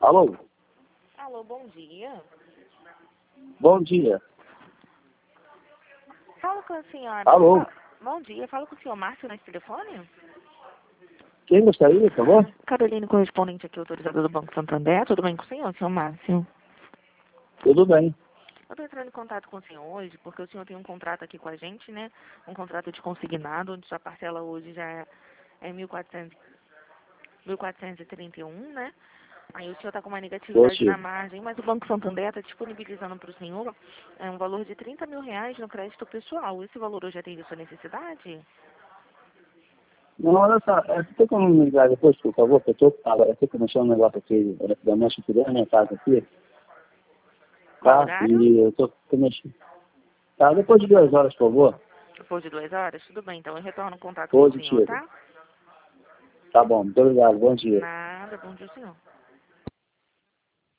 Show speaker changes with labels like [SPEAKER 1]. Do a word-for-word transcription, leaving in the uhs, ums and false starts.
[SPEAKER 1] Alô?
[SPEAKER 2] Alô, bom dia.
[SPEAKER 1] Bom dia.
[SPEAKER 2] Falo com a senhora.
[SPEAKER 1] Alô?
[SPEAKER 2] Fa- Bom dia, falo com o senhor Márcio nesse telefone?
[SPEAKER 1] Quem gostaria, por favor?
[SPEAKER 2] Carolina, correspondente aqui, autorizada do Banco Santander. Tudo bem com o senhor, senhor Márcio?
[SPEAKER 1] Tudo bem.
[SPEAKER 2] Eu estou entrando em contato com o senhor hoje, porque o senhor tem um contrato aqui com a gente, né? Um contrato de consignado, onde sua parcela hoje já é, é mil e quatrocentos mil quatrocentos e trinta e um, né? Aí o senhor está com uma negatividade na
[SPEAKER 1] Positivo.
[SPEAKER 2] margem, mas o Banco Santander está disponibilizando para o senhor é, um valor de trinta mil reais no crédito pessoal. Esse valor hoje atende a sua necessidade?
[SPEAKER 1] Não, olha só, é, você tem como me ligar depois, por favor, porque eu tô ocupado. Eu tenho que mexer um negócio aqui, da minha estrutura da minha casa aqui,
[SPEAKER 2] Qual
[SPEAKER 1] tá?
[SPEAKER 2] horário?
[SPEAKER 1] E eu tô, tô mexendo. Tá, depois de duas horas, por favor.
[SPEAKER 2] Depois de duas horas? Tudo bem, então eu retorno o contato com o senhor,
[SPEAKER 1] Positivo.
[SPEAKER 2] tá?
[SPEAKER 1] Tá bom, muito obrigado, bom dia.
[SPEAKER 2] Nada, bom dia, senhor.